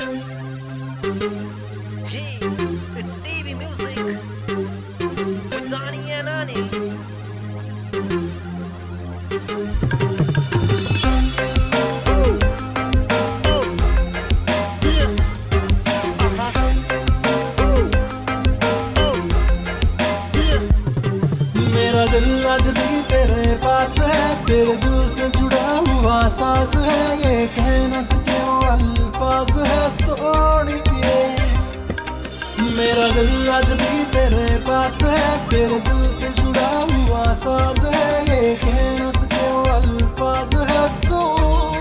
Hey, it's Stevie Music with Donnie and Annie. मेरा दिल आज भी तेरे पास है, तेरे दिल से जुड़ा हुआ सांस है, ये कह न सके वो अल्फाज है सोनिए। मेरा दिल आज भी तेरे पास है, तेरे दिल से जुड़ा हुआ सांस है, ये कह न सके वो अल्फाज है सोनिए।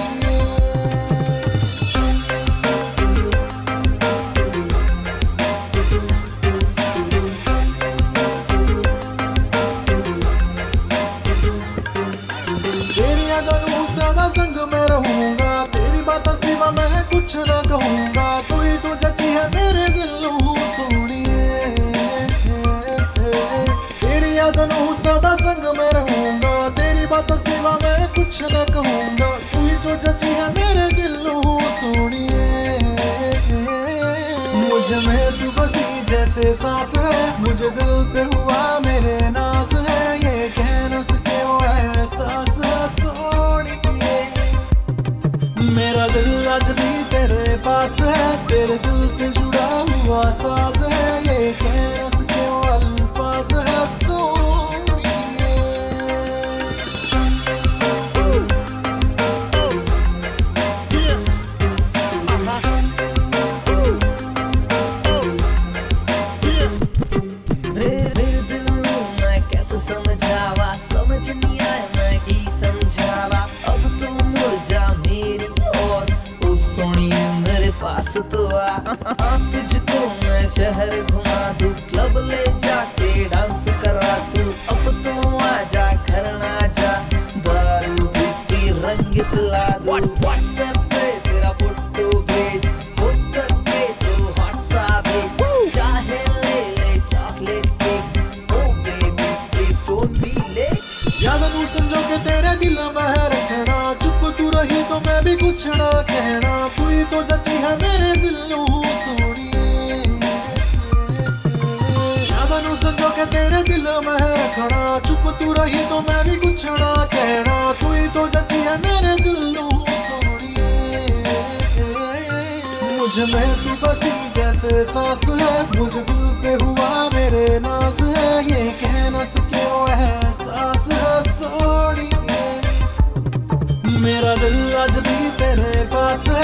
तेरी यादों सदा संग में रहूंगा, तेरी बात सिवा मैं कुछ न कहूंगा, तू ही तो जची है मेरे दिल सोनिए। तेरी यादों सदा संग में रहूंगा, तेरी बात सिवा मैं कुछ न कहूंगा, तू ही तो जची है मेरे दिल सोनिए। मुझ में तू बसी जैसे सांस है, मुझे दिल पे हुआ मेरे नाज है, ये कह न सके वो एहसास है सोनिए। मेरा दिल आज भी तेरे पास है, तेरे दिल से जुड़ा हुआ साज है, ये कह न सके वो अल्फाज है सोनिए। मेरे दिल मैं कैसे समझावा, समझ नहीं आया मैं ही समझावा, अब तू मुड़ जा मेरी ओर, ओ सोनिए मेरे पास तो आ। तुझको मैं शहर घुमा दूं, क्लब ले जाके डांस करा दूं, अब तू आजा घर ना जा, दारू पी रंग पिला दूं। व्हाट्सएप पे तेरा फोटो भेज, हो सके तो व्हाट्सएप भेज, चाहे ले ले chocolate cake, oh baby please don't be late. यादों संजो के तेरे दिल में रखना, चुप तू रही तो मैं भी कुछ ना कहना, तू ही तो जची है मेरे दिल सोनिए। यादों संजो के तेरे दिल में रखना, चुप तू रही तो मैं भी कुछ ना कहना, तू ही तो जची है मेरे दिल सोनिए। मुझ में तू बसी जैसे सांस है, मुझ दिल पे हुआ मेरे नाज है, ये कह न सके वो एहसास है सोनिए। मेरा दिल आज भी तेरे पास है,